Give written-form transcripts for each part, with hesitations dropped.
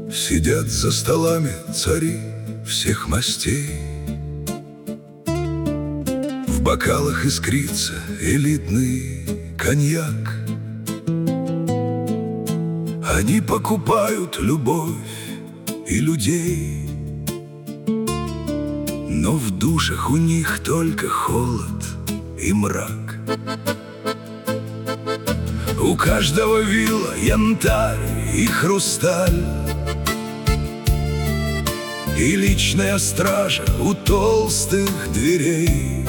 Сидят за столами цари всех мастей. В бокалах искрится элитный коньяк. Они покупают любовь и людей, но в душах у них только холод и мрак. У каждого вилла янтарь и хрусталь, и личная стража у толстых дверей.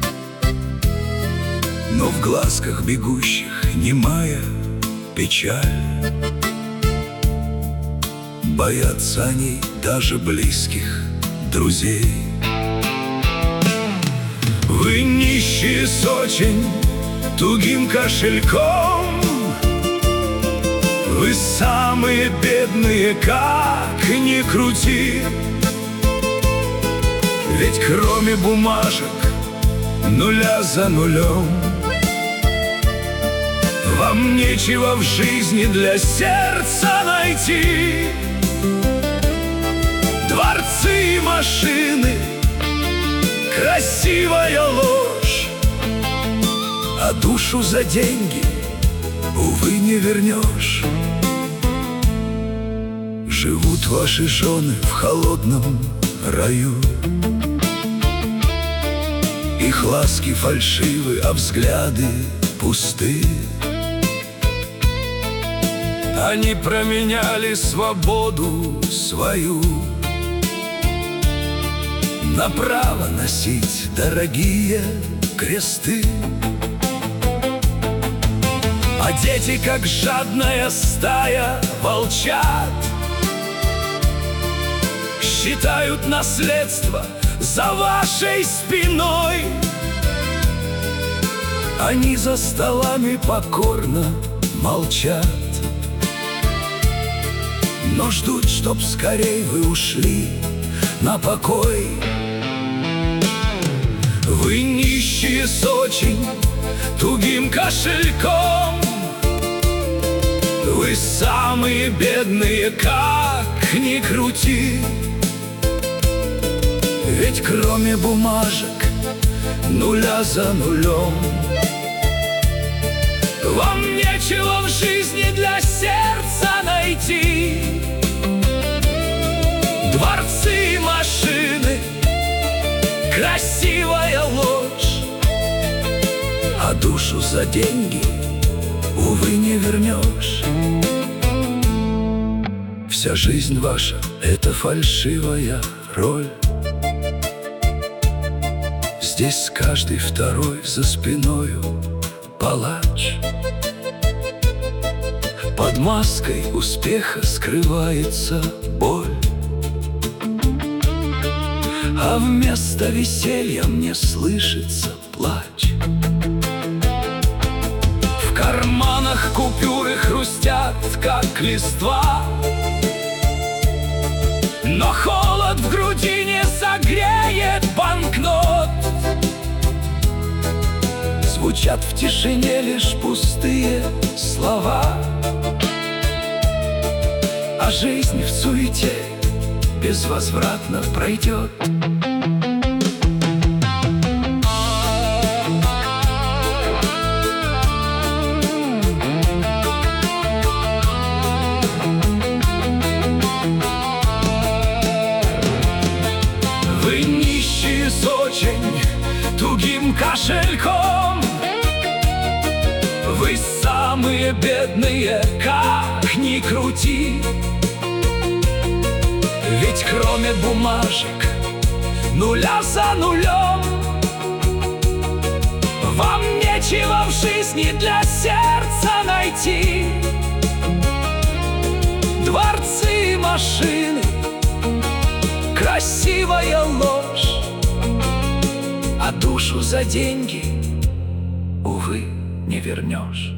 Но в глазках бегущих немая печаль. Боятся они даже близких друзей. Вы нищие с очень тугим кошельком, вы самые бедные, как ни крути. Ведь кроме бумажек, нуля за нулем, вам нечего в жизни для сердца найти. Дворцы и машины, красивая ложь, а душу за деньги, увы, не вернешь. Живут ваши жены в холодном раю, их ласки фальшивы, а взгляды пусты. Они променяли свободу свою на право носить дорогие кресты. А дети, как жадная стая волчат, считают наследство за вашей спиной. Они за столами покорно молчат, но ждут, чтоб скорей вы ушли на покой. Вы нищие с очень тугим кошельком, вы самые бедные, как ни крути. Ведь кроме бумажек, нуля за нулем, вам нечего в жизни для сердца найти. Дворцы и машины, красивая ложь, а душу за деньги, увы, не вернешь. Вся жизнь ваша — это фальшивая роль. Здесь каждый второй за спиною палач. Под маской успеха скрывается боль, а вместо веселья мне слышится плач. В карманах купюры хрустят, как листва, но холод в груди не согреет банкнот. Звучат в тишине лишь пустые слова, а жизнь в суете безвозвратно пройдет. Вы нищие с очень тугим кошельком, вы самые бедные, как ни крути. Ведь кроме бумажек, нуля за нулем, вам нечего в жизни для сердца найти. Дворцы и машины, красивая ложь, а душу за деньги, увы, не вернешь.